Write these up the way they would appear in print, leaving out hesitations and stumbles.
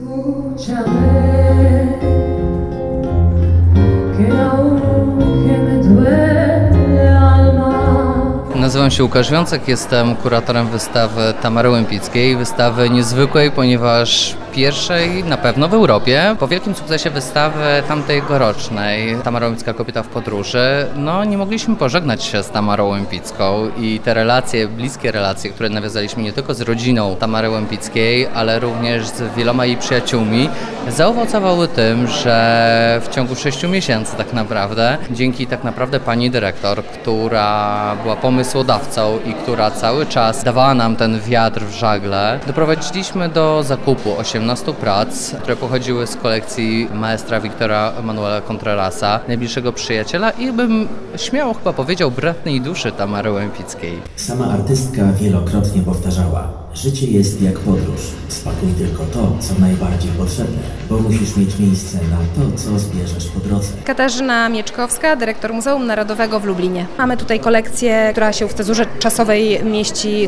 Nazywam się Łukasz Wiącek, jestem kuratorem wystawy Tamary Łępickiej. Wystawy niezwykłej, ponieważ pierwszej na pewno w Europie. Po wielkim sukcesie wystawy tamtegorocznej Tamara Łępicka, kobieta w podróży, nie mogliśmy pożegnać się z Tamarą Łępicką i te relacje, bliskie relacje, które nawiązaliśmy nie tylko z rodziną Tamary Łępickiej, ale również z wieloma jej przyjaciółmi, zaowocowały tym, że w ciągu 6 miesięcy tak naprawdę, dzięki tak naprawdę pani dyrektor, która była pomysłodawcą i która cały czas dawała nam ten wiatr w żagle, doprowadziliśmy do zakupu 18 prac, które pochodziły z kolekcji maestra Victora Manuela Contrerasa, najbliższego przyjaciela i bym śmiało chyba powiedział bratnej duszy Tamary Łępickiej. Sama artystka wielokrotnie powtarzała: życie jest jak podróż. Spakuj tylko to, co najbardziej potrzebne, bo musisz mieć miejsce na to, co zbierzesz po drodze. Katarzyna Mieczkowska, dyrektor Muzeum Narodowego w Lublinie. Mamy tutaj kolekcję, która się w cezurze czasowej mieści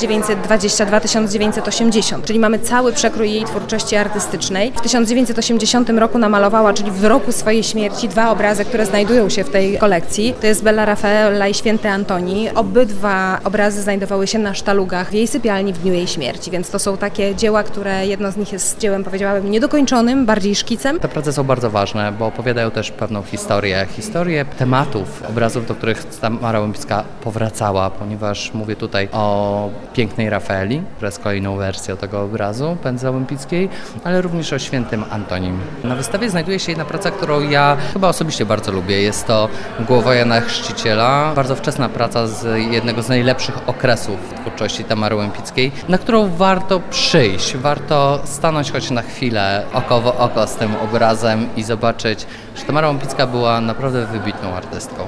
1922-1980, czyli mamy cały przekrój jej twórczości artystycznej. W 1980 roku namalowała, czyli w roku swojej śmierci, 2 obrazy, które znajdują się w tej kolekcji. To jest Bella Raffaella i Święty Antoni. Obydwa obrazy znajdowały się na sztalugach w jej sypialni w dniu jej śmierci, więc to są takie dzieła, które jedno z nich jest dziełem, powiedziałabym, niedokończonym, bardziej szkicem. Te prace są bardzo ważne, bo opowiadają też pewną historię tematów, obrazów, do których Tamara Łępicka powracała, ponieważ mówię tutaj o pięknej Rafaeli, która jest kolejną wersją tego obrazu Pędzla Łępickiej, ale również o Świętym Antonim. Na wystawie znajduje się jedna praca, którą ja chyba osobiście bardzo lubię. Jest to Głowa Jana Chrzciciela, bardzo wczesna praca z jednego z najlepszych okresów twórczości Tamary Łępickiej, na którą warto przyjść, warto stanąć choć na chwilę oko w oko z tym obrazem i zobaczyć, że Tamara Łępicka była naprawdę wybitną artystką.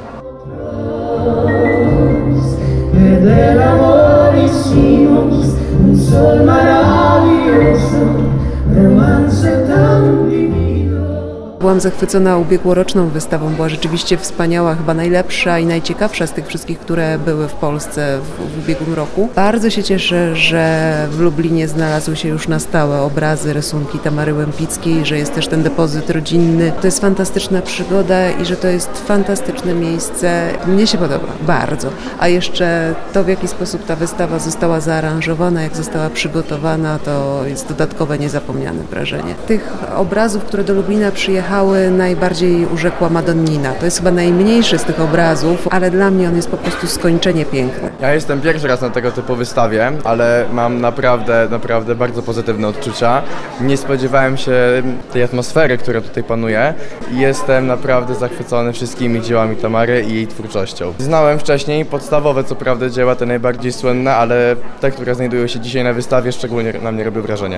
Byłam zachwycona ubiegłoroczną wystawą, była rzeczywiście wspaniała, chyba najlepsza i najciekawsza z tych wszystkich, które były w Polsce w ubiegłym roku. Bardzo się cieszę, że w Lublinie znalazły się już na stałe obrazy, rysunki Tamary Łępickiej, że jest też ten depozyt rodzinny. To jest fantastyczna przygoda i że to jest fantastyczne miejsce. Mnie się podoba, bardzo. A jeszcze to, w jaki sposób ta wystawa została zaaranżowana, jak została przygotowana, to jest dodatkowe, niezapomniane wrażenie. Tych obrazów, które do Lublina przyjechały, najbardziej urzekła Madonnina. To jest chyba najmniejszy z tych obrazów, ale dla mnie on jest po prostu skończenie piękny. Ja jestem pierwszy raz na tego typu wystawie, ale mam naprawdę bardzo pozytywne odczucia. Nie spodziewałem się tej atmosfery, która tutaj panuje i jestem naprawdę zachwycony wszystkimi dziełami Tamary i jej twórczością. Znałem wcześniej podstawowe, co prawda, dzieła, te najbardziej słynne, ale te, które znajdują się dzisiaj na wystawie, szczególnie na mnie robią wrażenie.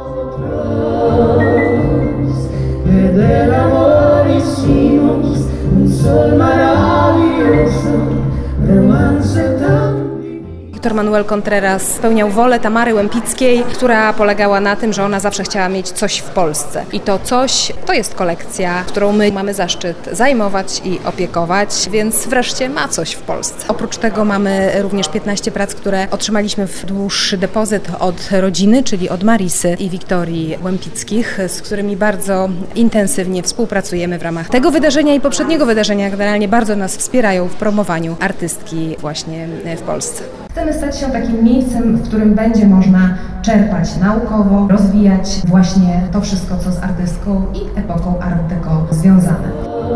Victor Manuel Contreras spełniał wolę Tamary Łępickiej, która polegała na tym, że ona zawsze chciała mieć coś w Polsce. I to coś to jest kolekcja, którą my mamy zaszczyt zajmować i opiekować, więc wreszcie ma coś w Polsce. Oprócz tego mamy również 15 prac, które otrzymaliśmy w dłuższy depozyt od rodziny, czyli od Marisy i Wiktorii Łępickich, z którymi bardzo intensywnie współpracujemy w ramach tego wydarzenia i poprzedniego wydarzenia. Generalnie bardzo nas wspierają w promowaniu artystki właśnie w Polsce. Chcemy stać się takim miejscem, w którym będzie można czerpać naukowo, rozwijać właśnie to wszystko, co z artystką i epoką Art Deco związane.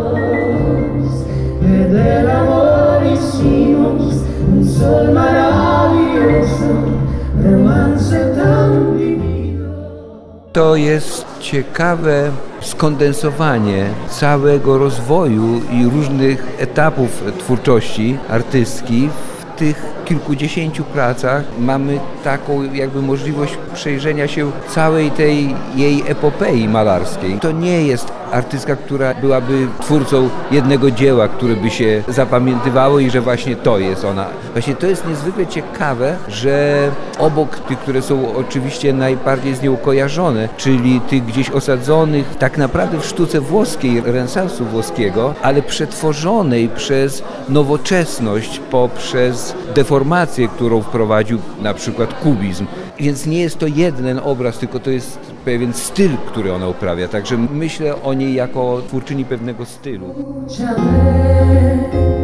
To jest ciekawe skondensowanie całego rozwoju i różnych etapów twórczości artystki. W tych kilkudziesięciu pracach mamy taką jakby możliwość przejrzenia się całej tej jej epopei malarskiej. To nie jest artystka, która byłaby twórcą jednego dzieła, które by się zapamiętywało i że właśnie to jest ona. Właśnie to jest niezwykle ciekawe, że obok tych, które są oczywiście najbardziej z nią kojarzone, czyli tych gdzieś osadzonych tak naprawdę w sztuce włoskiej, renesansu włoskiego, ale przetworzonej przez nowoczesność, poprzez deformację transformację, którą wprowadził na przykład kubizm. Więc nie jest to jeden obraz, tylko to jest pewien styl, który ona uprawia. Także myślę o niej jako twórczyni pewnego stylu.